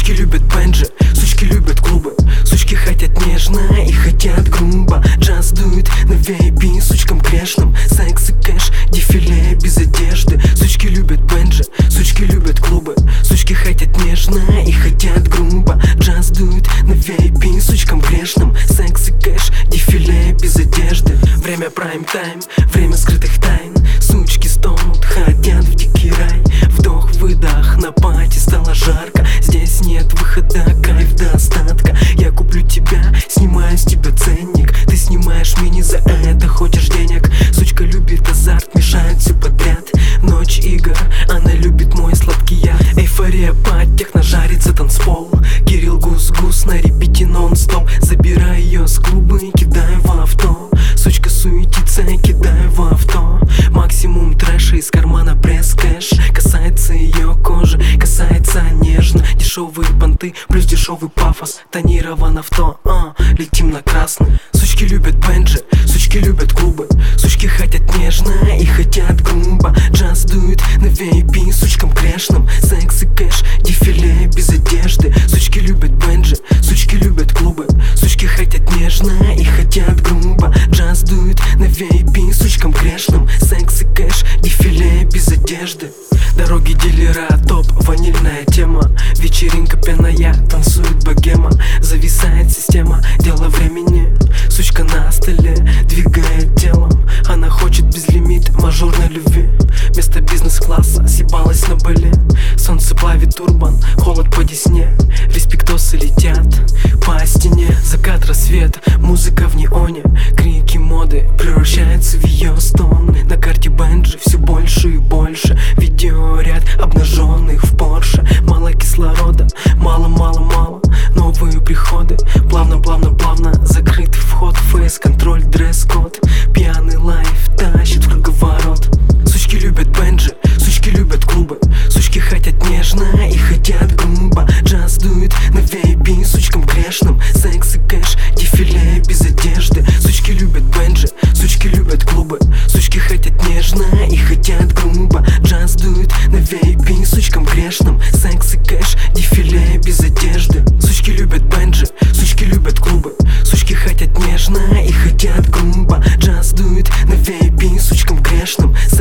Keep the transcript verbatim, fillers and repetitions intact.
Сучки любят бенджи, сучки любят клубы. Сучки хотят нежно и хотят грубо. Джаз дует на ви ай пи сучкам грешным. Секс и кэш, дефиле без одежды. Сучки любят бенджи, сучки любят клубы. Сучки хотят нежно и хотят грубо. Джаз дует на ви ай пи сучкам грешным. Секс и кэш, дефиле без одежды. Время прайм-тайм, время скрытых тайн. Сучки стонут, хотят в дикий рай. Вдох-выдох, на пати стало жарко. Здесь нет выхода, кайф до остатка. Я куплю тебя, снимаю с тебя ценник. Ты снимаешь меня за это, хочешь денег. Сучка любит азарт, мешает все подряд. Ночь игр, она любит мой сладкий яд. Эйфория под техно, жарится танцпол. Кирилл Гус-Гус на репите нон-стоп. Забираю ее с клуба и кидаю в авто. Сучка суетится, кидаю в авто. Максимум трэша, из кармана пресс-кэш. Касается ее кожи, касается нежно. Дешевые понты плюс дешевый пафос. Тонирован авто, а, летим на красный. Сучки любят бенджи, сучки любят клубы. Сучки хотят нежно и хотят грубо. Джаз дует на ви ай пи сучкам грешным. Секс и кэш, дефиле без одежды. Сучки любят бенджи, сучки любят клубы. Сучки хотят нежно и хотят грубо. Джаз дует на ви ай пи сучкам грешным. Секс и кэш, дефиле без одежды. Дороги дилера, топ, ванильная тема. Вечеринка пьяная, танцует богема. Зависает система, дело времени. Сучка на столе, двигает телом. Она хочет безлимит мажорной любви. Вместо бизнес-класса съебалась на Бали. Солнце плавит турбан, холод по десне. Респектосы летят по стене. Закат, рассвет, музыка в неоне. Крики моды превращаются в ее стоны. На карте бенджи все больше и больше. Видеоряд обнаженных в Порше. Мало кислорода, мало-мало-мало. Новые приходы, плавно-плавно-плавно. Закрытый вход, фейс-контроль, дресс-код. Пьяный лайф тащит в круговорот. Сучки любят бенджи, сучки любят клубы. Сучки хотят нежно и хотят грубо. Джаз дует на ви ай пи сучкам грешным. Секс и кэш, дефиле без одежды. Сучки любят бенджи, сучки любят клубы. Сучки хотят нежно и хотят грубо. Джаз дует на ви ай пи сучкам грешным. Секс и кэш, дефиле без одежды. Сучки любят бенджи, сучки любят клубы. Сучки хотят нежно и хотят грубо. Джаз дует на ви ай пи сучкам грешным.